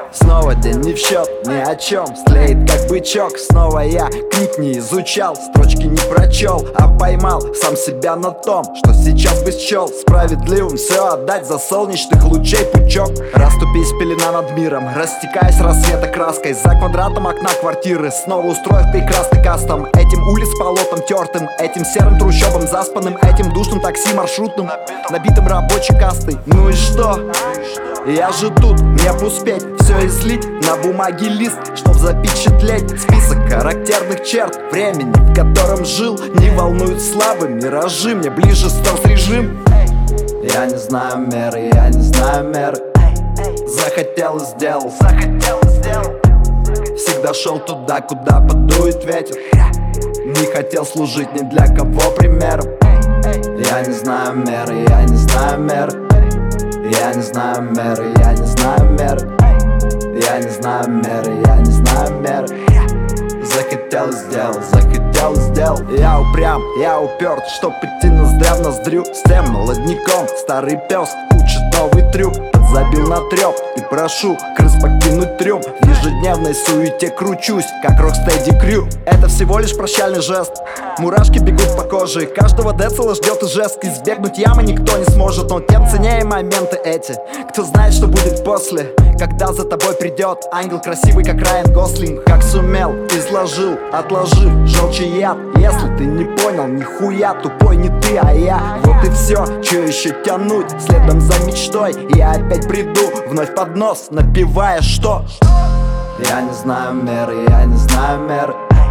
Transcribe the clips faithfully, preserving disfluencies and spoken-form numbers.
Снова день не в счет, ни о чем. Стлеет как бычок. Снова я книг не изучал, строчки не прочел, а поймал сам себя на том, что сейчас бы счел справедливым все отдать за солнечных лучей пучок. Раступись пелена над миром, растекаясь рассвета краской. За квадратом окна квартиры снова устроив прекрасный кастом. Этим улиц полотом тертым, этим серым трущобом заспанным, этим душным такси маршрутным, набитым рабочей кастой. Ну и что? Я же тут, мне б успеть все излить на бумаге лист, чтоб запечатлеть список характерных черт времени, в котором жил. Не волнуют славы, миражи, мне ближе стал режим. Я не знаю меры, я не знаю меры. Захотел и сделал, захотел и сделал. Всегда шел туда, куда подует ветер. Не хотел служить ни для кого примером. Я не знаю меры, я не знаю меры. Я не знаю меры, я не знаю меры. Я не знаю меры, я не знаю меры. Захотел и сделал, захотел и сделал. Я упрям, я уперт, чтоб идти ноздря в ноздрю. С тем молодняком старый пес учит новый трюк. Подзабил на трёп и прошу крыс покинуть трюм. В ежедневной суете кручусь, как Рокстеди Крю. Это всего лишь прощальный жест. Мурашки бегут по коже, каждого децела ждет и жест. Избегнуть ямы никто не сможет, но тем ценнее моменты эти. Кто знает, что будет после, когда за тобой придет ангел красивый, как Райан Гослинг. Как сумел, изложил, отложив желчи яд. Если ты не понял, нихуя, тупой не ты, а я. Вот и все, че еще тянуть следом за мечтой. Я опять приду, вновь под нос, напевая что? Я не знаю меры, я не знаю меры.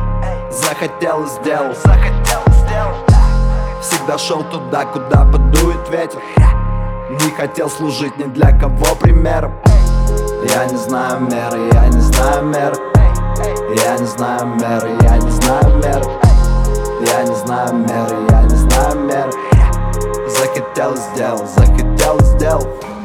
Захотел и сделал, захотел и сделал. Всегда шел туда, куда подует ветер. Не хотел служить ни для кого примером. Я не знаю меры, я не знаю меры. Я не знаю меры, я не знаю меры. Я не знаю меры, я не знаю меры. Захотел и сделал, захотел и сделал.